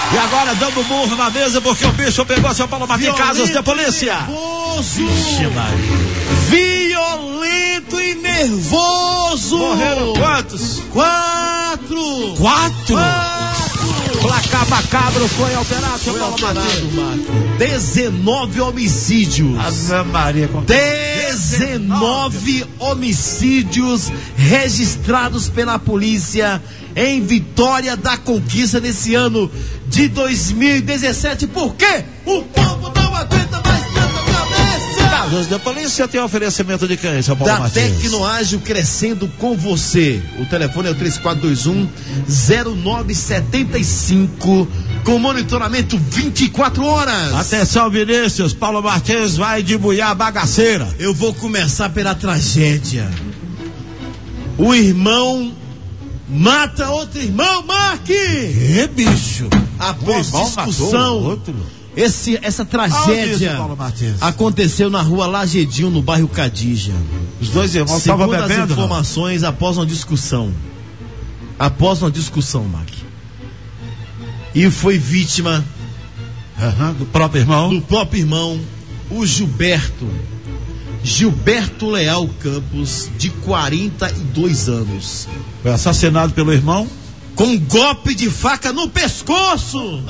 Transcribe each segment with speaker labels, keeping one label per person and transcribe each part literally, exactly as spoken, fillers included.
Speaker 1: E agora dando burro na mesa porque o bicho pegou seu Paulo Martins. Casos da polícia.
Speaker 2: Vixe, violento e nervoso.
Speaker 1: Morreram quantos?
Speaker 2: Quatro.
Speaker 1: Quatro?
Speaker 2: Quatro.
Speaker 1: Placar macabro foi alterado, seu
Speaker 2: Foi
Speaker 1: Paulo
Speaker 2: alterado,
Speaker 1: Martins.
Speaker 2: dezenove homicídios.
Speaker 1: Ave Maria.
Speaker 2: dezenove homicídios registrados pela polícia em Vitória da Conquista nesse ano de dois mil e dezessete. Por quê? O povo não aguenta mais tanta violência.
Speaker 1: Casos da polícia tem oferecimento de quem, seu Paulo
Speaker 2: Da
Speaker 1: Martins?
Speaker 2: Tecnoágil, crescendo com você. O telefone é o três quatro dois um zero nove sete cinco, com monitoramento vinte e quatro horas.
Speaker 1: Atenção, Vinícius, Paulo Martins vai debuiar a bagaceira.
Speaker 2: Eu vou começar pela tragédia. O irmão mata outro irmão, Marque!
Speaker 1: Que bicho?
Speaker 2: Após
Speaker 1: O irmão
Speaker 2: discussão,
Speaker 1: matou o outro?
Speaker 2: esse, essa
Speaker 1: Aonde
Speaker 2: tragédia
Speaker 1: isso, Paulo Martins?
Speaker 2: aconteceu na rua Lagedinho, no bairro Cadija.
Speaker 1: Os dois irmãos estavam
Speaker 2: Segundo as
Speaker 1: bebendo, não?
Speaker 2: informações, após uma discussão. Após uma discussão, Marque. E foi vítima
Speaker 1: Uhum, do próprio irmão.
Speaker 2: do próprio irmão, o Gilberto. Gilberto Leal Campos, de quarenta e dois anos.
Speaker 1: Foi assassinado pelo irmão.
Speaker 2: Com um golpe de faca no pescoço.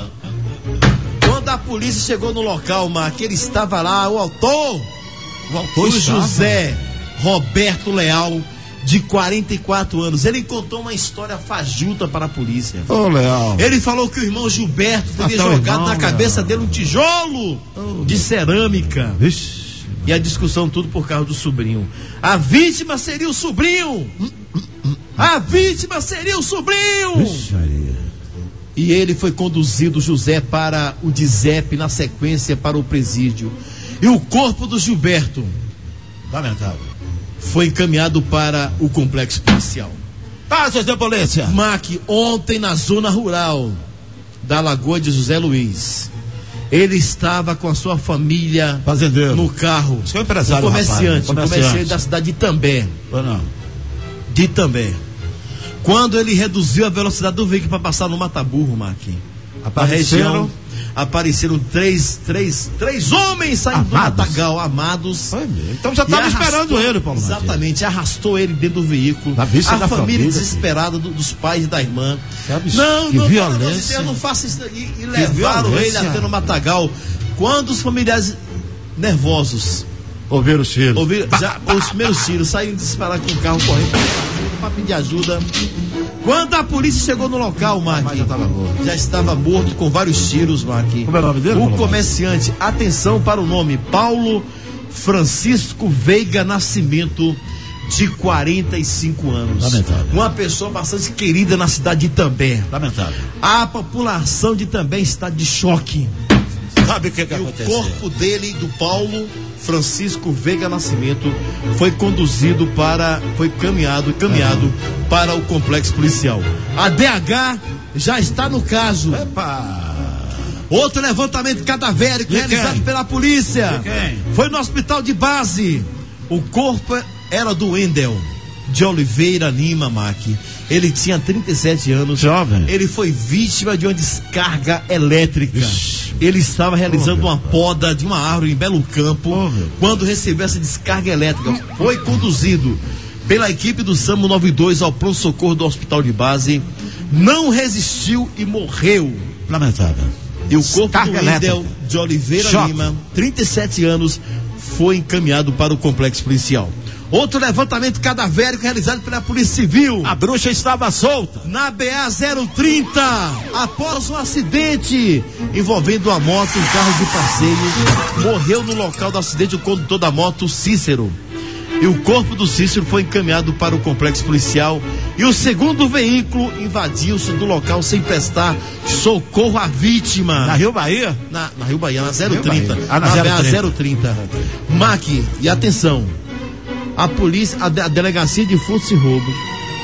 Speaker 2: Quando a polícia chegou no local, Marque, ele estava lá, o autor,
Speaker 1: O autor
Speaker 2: o
Speaker 1: estava.
Speaker 2: José Roberto Leal, de quarenta e quatro anos. Ele contou uma história fajuta para a polícia.
Speaker 1: Ô, Leal.
Speaker 2: Ele falou que o irmão Gilberto teria
Speaker 1: Matou o
Speaker 2: jogado
Speaker 1: irmão,
Speaker 2: na cabeça
Speaker 1: Leal.
Speaker 2: dele um tijolo
Speaker 1: Oh,
Speaker 2: de cerâmica.
Speaker 1: Vixe.
Speaker 2: E a discussão tudo por causa do sobrinho. A vítima seria o sobrinho. A vítima seria o sobrinho.
Speaker 1: Vixe, Maria.
Speaker 2: E ele foi conduzido, José, para o D Z E P, na sequência para o presídio. E o corpo do Gilberto
Speaker 1: Lamentável.
Speaker 2: foi encaminhado para o complexo policial.
Speaker 1: Casos da polícia.
Speaker 2: Mac, ontem na zona rural da Lagoa de José Luiz, ele estava com a sua família
Speaker 1: Fazendeiro.
Speaker 2: no carro.
Speaker 1: Seu empresário,
Speaker 2: um comerciante,
Speaker 1: rapaz,
Speaker 2: um
Speaker 1: comerciante.
Speaker 2: comerciante da cidade de Itambé.
Speaker 1: Ou não?
Speaker 2: De Itambé. Quando ele reduziu a velocidade do veículo para passar no Mataburro, Mac, na
Speaker 1: Apareceram.
Speaker 2: região, apareceram três, três, três homens saindo do
Speaker 1: Amados.
Speaker 2: Matagal, amados.
Speaker 1: Foi mesmo. Então já
Speaker 2: E
Speaker 1: estava
Speaker 2: arrastou-
Speaker 1: esperando ele, Paulo Martins.
Speaker 2: Exatamente, arrastou ele dentro do veículo.
Speaker 1: Na vista
Speaker 2: a
Speaker 1: da
Speaker 2: família,
Speaker 1: família,
Speaker 2: desesperada do- dos pais e da irmã.
Speaker 1: Que absurdo.
Speaker 2: Não,
Speaker 1: Que
Speaker 2: não,
Speaker 1: violência.
Speaker 2: não, não faça isso. E, e levaram
Speaker 1: violência.
Speaker 2: ele até no Matagal. Quando os familiares nervosos
Speaker 1: Ouviram os tiros.
Speaker 2: ouviram já, os primeiros tiros, saíram desesperados com o carro correndo para pedir ajuda. Quando a polícia chegou no local, Mark,
Speaker 1: Mas já estava morto.
Speaker 2: já estava morto com vários tiros, Mark.
Speaker 1: Como é o nome dele,
Speaker 2: O
Speaker 1: Paulo
Speaker 2: comerciante, atenção para o nome, Paulo Francisco Veiga Nascimento, de quarenta e cinco anos.
Speaker 1: Lamentável.
Speaker 2: Uma pessoa bastante querida na cidade de Itambé.
Speaker 1: Lamentável.
Speaker 2: A população de Itambé está de choque.
Speaker 1: Sabe o que, que
Speaker 2: E o
Speaker 1: aconteceu?
Speaker 2: corpo dele, do Paulo Francisco Veiga Nascimento, foi conduzido para, foi caminhado, caminhado para o complexo policial. A D H já está no caso.
Speaker 1: Epa!
Speaker 2: Outro levantamento cadavérico
Speaker 1: De
Speaker 2: realizado
Speaker 1: quem?
Speaker 2: pela polícia.
Speaker 1: De quem?
Speaker 2: Foi no hospital de base. O corpo era do Wendel de Oliveira Lima, Mac. Ele tinha trinta e sete anos.
Speaker 1: Jovem.
Speaker 2: Ele foi vítima de uma descarga elétrica.
Speaker 1: Ixi.
Speaker 2: Ele estava realizando
Speaker 1: Oh,
Speaker 2: uma
Speaker 1: meu
Speaker 2: poda de uma árvore em Belo Campo.
Speaker 1: Oh, meu
Speaker 2: quando recebeu essa descarga elétrica, foi conduzido pela equipe do SAMU noventa e dois ao pronto-socorro do hospital de base. Não resistiu e morreu.
Speaker 1: Lamentável.
Speaker 2: E o corpo
Speaker 1: Descarga
Speaker 2: do Wendel
Speaker 1: elétrica.
Speaker 2: de Oliveira
Speaker 1: Choque.
Speaker 2: Lima, trinta e sete anos, foi encaminhado para o complexo policial. Outro levantamento cadavérico realizado pela Polícia Civil.
Speaker 1: A bruxa estava solta.
Speaker 2: Na B A zero trinta, após um acidente envolvendo uma moto e um carro de passeio, morreu no local do acidente o condutor da moto, Cícero. E o corpo do Cícero foi encaminhado para o complexo policial. E o segundo veículo invadiu-se do local sem prestar socorro à vítima.
Speaker 1: Na Rio Bahia?
Speaker 2: Na, na Rio Bahia, na zero trinta.
Speaker 1: Bahia. Ah, na
Speaker 2: B A
Speaker 1: zero
Speaker 2: zero trinta. Mac, e atenção. A polícia, a, de- a delegacia de furtos e roubos,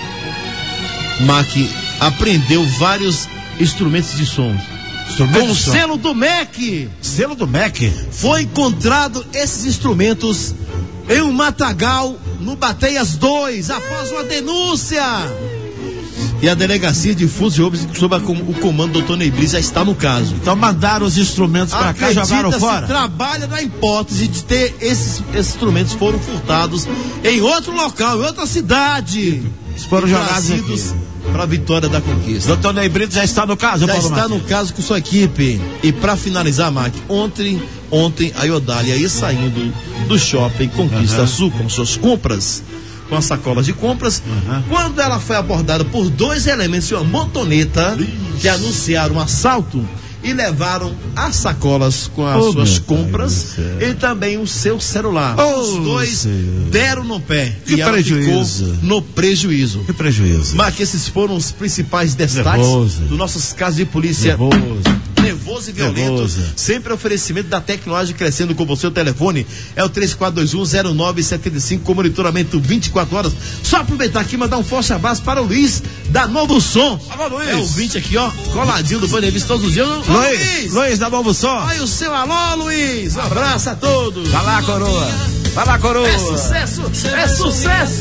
Speaker 2: Mac, apreendeu vários instrumentos de som.
Speaker 1: Instrumento
Speaker 2: Com o
Speaker 1: de som.
Speaker 2: selo do M E C,
Speaker 1: Selo do M E C.
Speaker 2: foi encontrado esses instrumentos em um matagal no Bateias dois, após uma denúncia. E a Delegacia de Furtos e Roubos, sob a, o comando do doutor Neibri, já está no caso.
Speaker 1: Então mandaram os instrumentos para cá, jogaram fora.
Speaker 2: Trabalha na hipótese de ter esses, esses instrumentos foram furtados em outro local, em outra cidade.
Speaker 1: Foram jogados aqui
Speaker 2: para a vitória da conquista.
Speaker 1: Doutor Neibri já está no caso,
Speaker 2: Já
Speaker 1: Paulo
Speaker 2: está
Speaker 1: Martins.
Speaker 2: no caso com sua equipe. E para finalizar, Mac, ontem, ontem a Iodália ia saindo do shopping Conquista uhum. Sul com suas compras, com as sacolas de compras, uhum. quando ela foi abordada por dois elementos de uma motoneta Ixi. que anunciaram um assalto e levaram as sacolas com as oh, suas compras e também o seu celular. Oh, Os dois Deus. deram no pé
Speaker 1: que e prejuízo.
Speaker 2: ela ficou no prejuízo.
Speaker 1: Que prejuízo.
Speaker 2: Mas que esses foram os principais destaques
Speaker 1: Nervoso.
Speaker 2: dos nossos casos de polícia.
Speaker 1: Nervoso.
Speaker 2: Nervoso e violento,
Speaker 1: Nervoso.
Speaker 2: sempre oferecimento da tecnologia crescendo com você. O telefone é o três quatro dois um zero nove sete cinco com monitoramento vinte e quatro horas. Só aproveitar aqui e mandar um forte abraço para o Luiz da Novo Som.
Speaker 1: Alô, Luiz.
Speaker 2: É o vinte aqui, ó, coladinho do Band Vista todos os dias. Ô,
Speaker 1: Luiz, Luiz, Luiz da Novo Som.
Speaker 2: Olha o seu alô, Luiz. Um abraço a todos.
Speaker 1: Vai lá, coroa. Vai lá, coroa.
Speaker 2: É sucesso, é sucesso.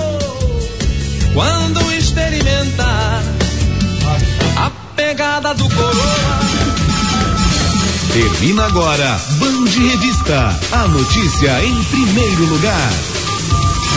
Speaker 3: Quando experimentar a pegada do coroa.
Speaker 4: Termina agora Band Revista, a notícia em primeiro lugar.